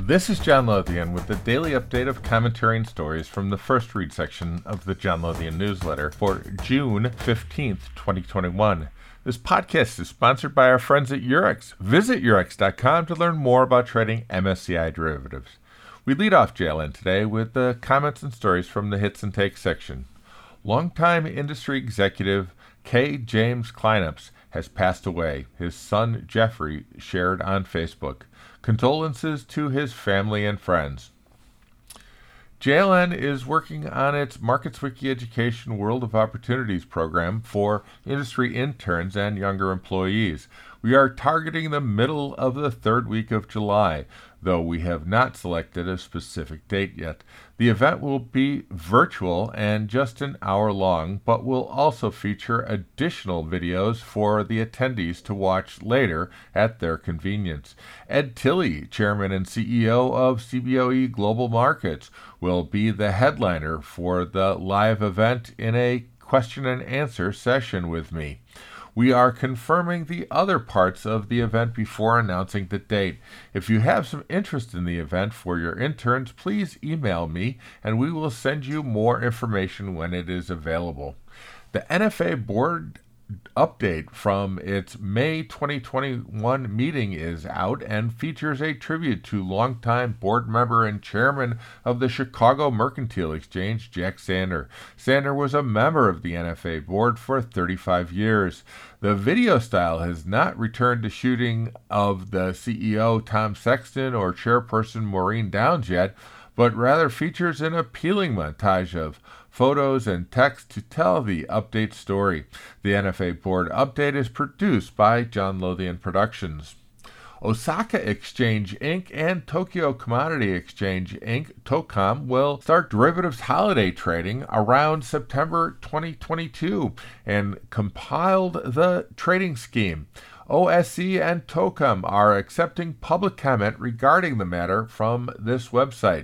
This is John Lothian with the daily update of commentary and stories from the First Read section of the John Lothian newsletter for June 15th, 2021. This podcast is sponsored by our friends at Eurex. Visit Eurex.com to learn more about trading MSCI derivatives. We lead off JLN today with the comments and stories from the Hits and Takes section. Longtime industry executive K. James Kleinups has passed away, his son Jeffrey shared on Facebook. Condolences to his family and friends. JLN is working on its MarketsWiki Education World of Opportunities program for industry interns and younger employees. We are targeting the middle of the third week of July, though we have not selected a specific date yet. The event will be virtual and just an hour long, but will also feature additional videos for the attendees to watch later at their convenience. Ed Tilley, Chairman and CEO of CBOE Global Markets, will be the headliner for the live event in a question and answer session with me. We are confirming the other parts of the event before announcing the date. If you have some interest in the event for your interns, please email me and we will send you more information when it is available. The NFA board update from its May 2021 meeting is out and features a tribute to longtime board member and chairman of the Chicago Mercantile Exchange, Jack Sander. Sander was a member of the NFA board for 35 years. The video style has not returned to shooting of the CEO Tom Sexton or chairperson Maureen Downs yet, but rather features an appealing montage of photos and text to tell the update story. The NFA board update is produced by John Lothian Productions. Osaka Exchange Inc. and Tokyo Commodity Exchange Inc. TOCOM will start derivatives holiday trading around September 2022 and compiled the trading scheme. OSE and TOCOM are accepting public comment regarding the matter from this website.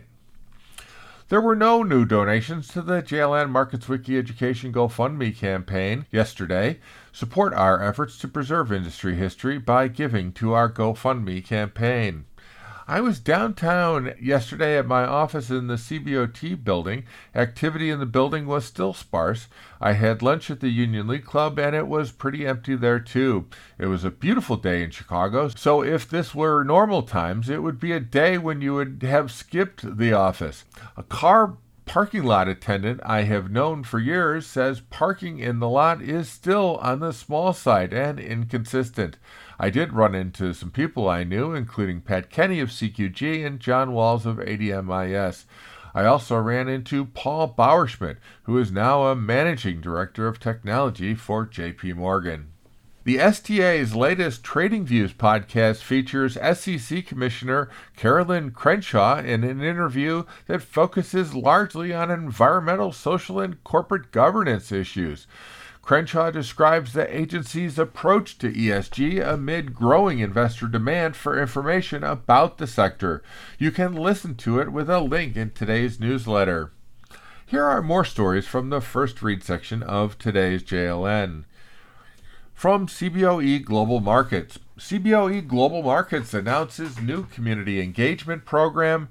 There were no new donations to the JLN MarketsWiki Education GoFundMe campaign yesterday. Support our efforts to preserve industry history by giving to our GoFundMe campaign. I was downtown yesterday at my office in the CBOT building. Activity in the building was still sparse. I had lunch at the Union League Club and it was pretty empty there too. It was a beautiful day in Chicago, so if this were normal times, it would be a day when you would have skipped the office. A car parking lot attendant I have known for years says parking in the lot is still on the small side and inconsistent. I did run into some people I knew, including Pat Kenny of CQG and John Walls of ADMIS. I also ran into Paul Bauerschmidt, who is now a managing director of technology for JP Morgan. The STA's latest Trading Views podcast features SEC Commissioner Carolyn Crenshaw in an interview that focuses largely on environmental, social, and corporate governance issues. Crenshaw describes the agency's approach to ESG amid growing investor demand for information about the sector. You can listen to it with a link in today's newsletter. Here are more stories from the First Read section of today's JLN. From CBOE Global Markets. CBOE Global Markets announces new community engagement program,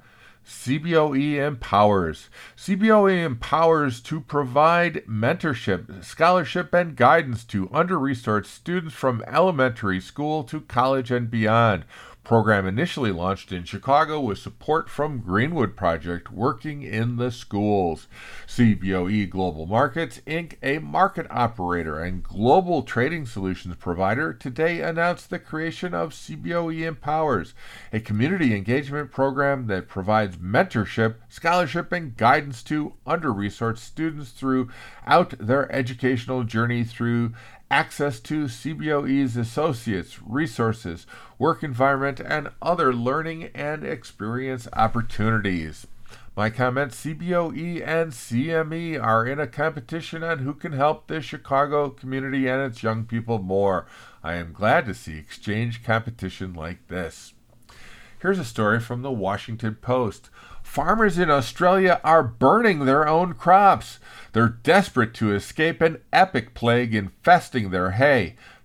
CBOE Empowers. CBOE empowers to provide mentorship, scholarship, and guidance to under-resourced students from elementary school to college and beyond. Program initially launched in Chicago with support from Greenwood Project working in the schools. CBOE Global Markets, Inc., a market operator and global trading solutions provider, today announced the creation of CBOE Empowers, a community engagement program that provides mentorship, scholarship, and guidance to under-resourced students throughout their educational journey through access to CBOE's associates, resources, work environment, and other learning and experience opportunities. My comment, CBOE and CME are in a competition on who can help the Chicago community and its young people more. I am glad to see exchange competition like this. Here's a story from the Washington Post. Farmers in Australia are burning their own crops. They're desperate to escape an epic plague infesting their hay.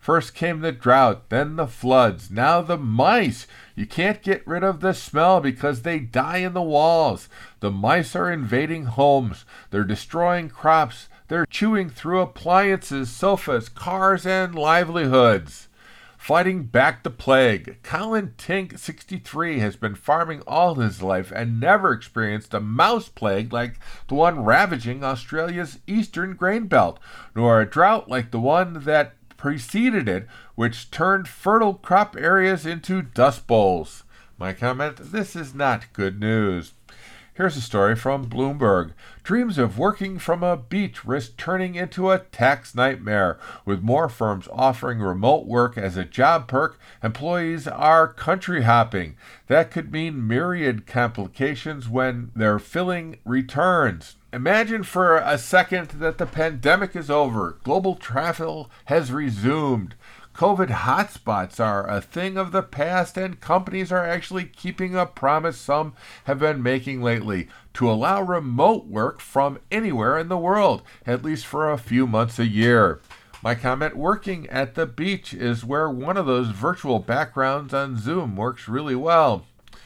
First came the drought, then the floods, now the mice. You can't get rid of the smell because they die in the walls. The mice are invading homes. They're destroying crops. They're chewing through appliances, sofas, cars, and livelihoods. Fighting back the plague. Colin Tink, 63, has been farming all his life and never experienced a mouse plague like the one ravaging Australia's eastern grain belt, nor a drought like the one that preceded it, which turned fertile crop areas into dust bowls. My comment, this is not good news. Here's a story from Bloomberg. Dreams of working from a beach risk turning into a tax nightmare. With more firms offering remote work as a job perk, employees are country hopping. That could mean myriad complications when their filling returns. Imagine for a second that the pandemic is over. Global travel has resumed. COVID hotspots are a thing of the past, and companies are actually keeping a promise some have been making lately to allow remote work from anywhere in the world, at least for a few months a year. My comment, working at the beach is where one of those virtual backgrounds on Zoom works really well.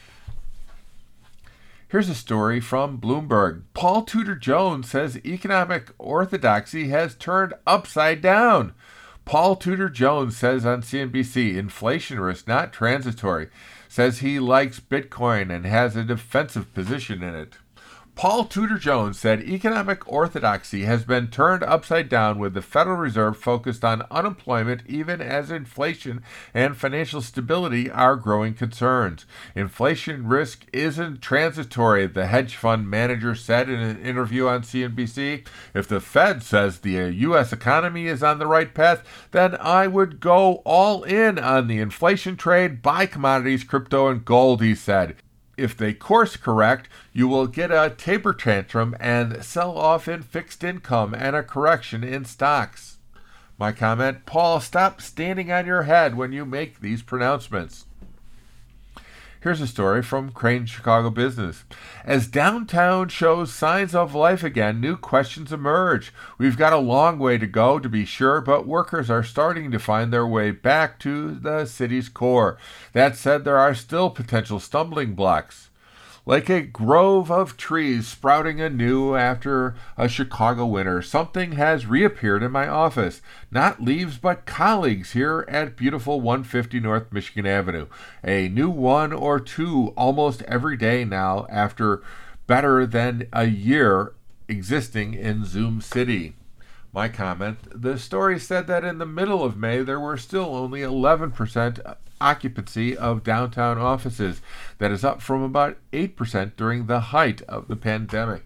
Here's a story from Bloomberg. Paul Tudor Jones says economic orthodoxy has turned upside down. Paul Tudor Jones says on CNBC, inflation risk not transitory, says he likes Bitcoin and has a defensive position in it. Paul Tudor Jones said economic orthodoxy has been turned upside down with the Federal Reserve focused on unemployment even as inflation and financial stability are growing concerns. Inflation risk isn't transitory, the hedge fund manager said in an interview on CNBC. If the Fed says the U.S. economy is on the right path, then I would go all in on the inflation trade, buy commodities, crypto, and gold, he said. If they course correct, you will get a taper tantrum and sell off in fixed income and a correction in stocks. My comment, Paul, stop standing on your head when you make these pronouncements. Here's a story from Crain Chicago Business. As downtown shows signs of life again, new questions emerge. We've got a long way to go, to be sure, but workers are starting to find their way back to the city's core. That said, there are still potential stumbling blocks. Like a grove of trees sprouting anew after a Chicago winter, something has reappeared in my office. Not leaves, but colleagues here at beautiful 150 North Michigan Avenue. A new one or two almost every day now after better than a year existing in Zoom City. My comment, the story said that in the middle of May there were still only 11% occupancy of downtown offices. That is up from about 8% during the height of the pandemic.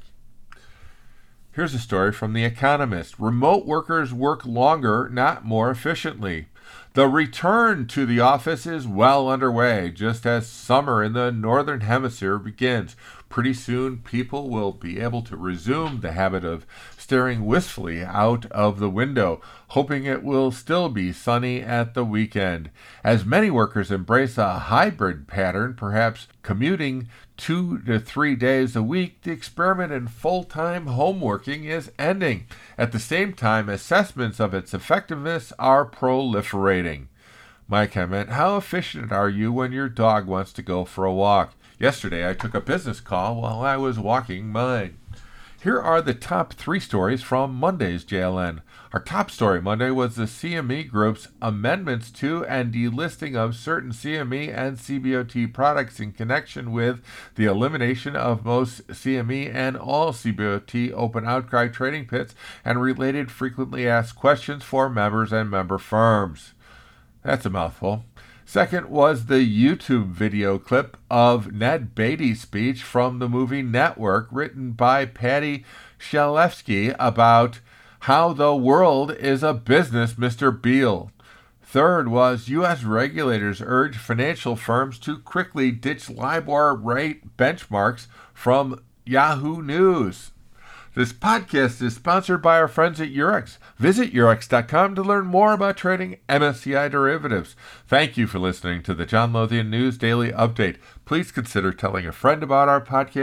Here's a story from The Economist. Remote workers work longer, not more efficiently. The return to the office is well underway, just as summer in the Northern Hemisphere begins. Pretty soon, people will be able to resume the habit of staring wistfully out of the window, hoping it will still be sunny at the weekend. As many workers embrace a hybrid pattern, perhaps commuting 2 to 3 days a week, the experiment in full-time home working is ending. At the same time, assessments of its effectiveness are proliferating. My comment, how efficient are you when your dog wants to go for a walk? Yesterday, I took a business call while I was walking mine. Here are the top 3 stories from Monday's JLN. Our top story Monday was the CME Group's amendments to and delisting of certain CME and CBOT products in connection with the elimination of most CME and all CBOT open outcry trading pits and related frequently asked questions for members and member firms. That's a mouthful. Second was the YouTube video clip of Ned Beatty's speech from the movie Network, written by Patty Shalefsky, about how the world is a business, Mr. Beale. Third was U.S. regulators urge financial firms to quickly ditch LIBOR rate benchmarks from Yahoo News. This podcast is sponsored by our friends at Eurex. Visit Eurex.com to learn more about trading MSCI derivatives. Thank you for listening to the John Lothian News Daily Update. Please consider telling a friend about our podcast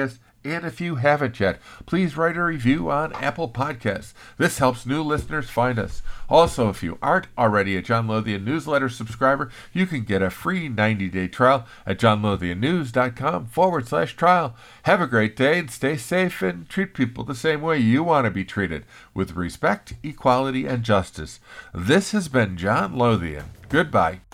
And if you haven't yet, please write a review on Apple Podcasts. This helps new listeners find us. Also, if you aren't already a John Lothian newsletter subscriber, you can get a free 90-day trial at johnlothiannews.com/trial. Have a great day and stay safe and treat people the same way you want to be treated, with respect, equality, and justice. This has been John Lothian. Goodbye.